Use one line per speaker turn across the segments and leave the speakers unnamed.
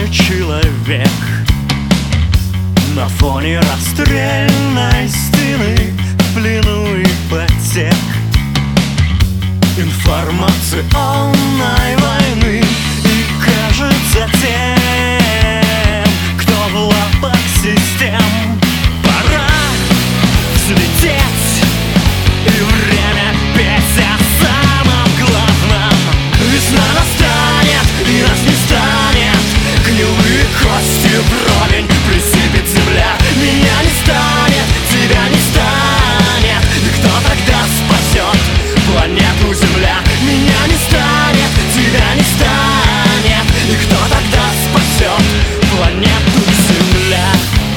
мой человек на фоне расстрельной стены, в плену ипотек информационной войны. И кажется, тем, кто в лапах систем, пора взлететь, и время петь о самом главном. Весна настанет, и нас не станет, гнилые кости вровень присыпет земля. Меня не станет, тебя не станет, и кто тогда спасет планету Земля? Меня не станет, тебя не станет, и кто тогда спасет планету Земля?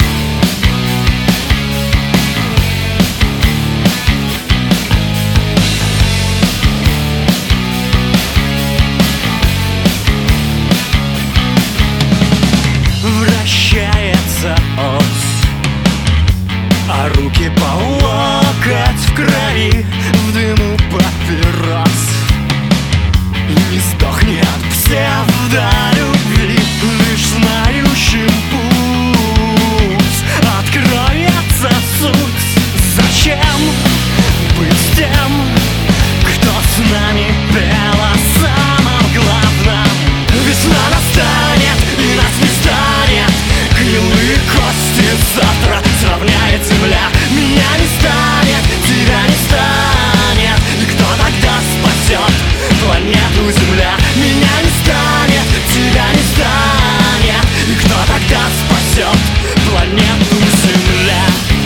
Вращается ось, а руки по локоть в крови, в дыму папирос. Не сдохни от псевдолюбви, лишь знающим путь откроется суть. Зачем быть тем, кто с нами пел о самом главном? Весна настанет, и нас не станет, гнилые кости завтра сравняет земля. Меня не станет, тебя не станет, и кто тогда спасет планету Земля? Меня не станет, тебя не станет, и кто тогда спасет планету Земля?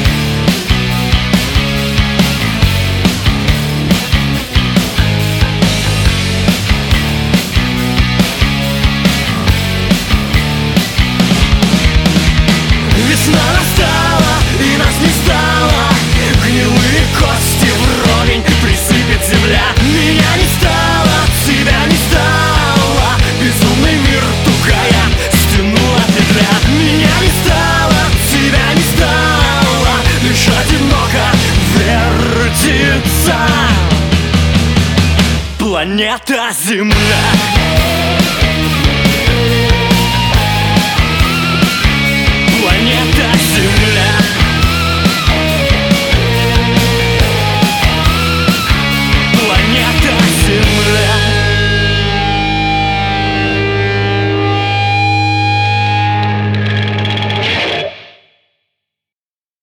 Весна настала, и нас не стало, гнилые кости вровень присыпет земля. Меня не стало, тебя не стало, безумный мир тугая стяну от петля. Меня не стало, тебя не стало, лишь одиноко вертится планета Земля.